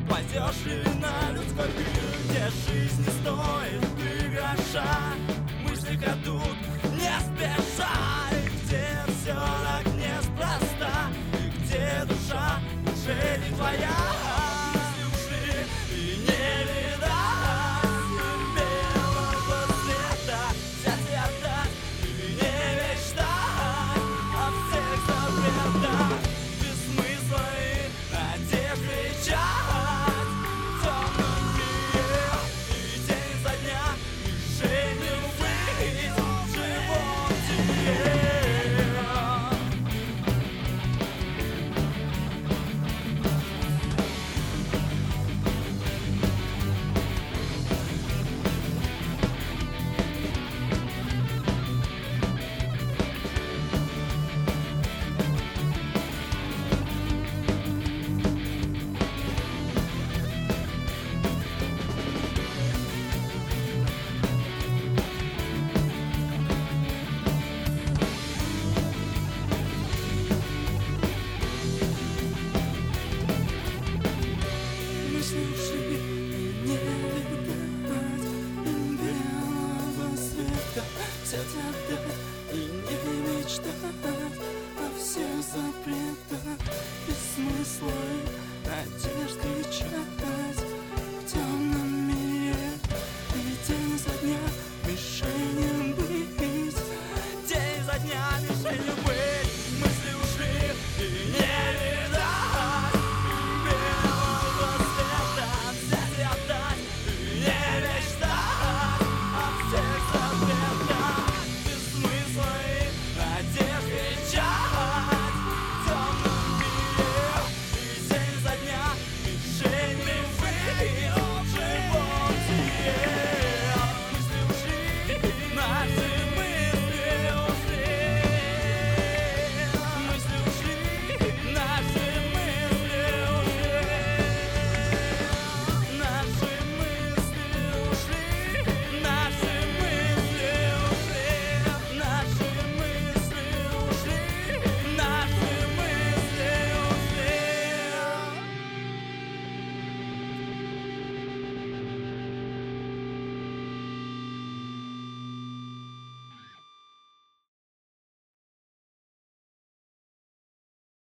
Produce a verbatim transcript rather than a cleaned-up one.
Пойдешь ли на людской пир, где жизнь не стоит и гроша? Мысли крадут не спеша, и где все так неспроста, и где душа уже не твоя. Мысли ушли и не видать белого света, взять и отдать и не мечтать о всех запретах. Без смысла и надежды чать в темном мире, и день за дня решением быть в живом тебе. Мысли ушли и не видать им белого света, взять отдать и не мечтать о всех запретах. Без смысла и надежд кричать.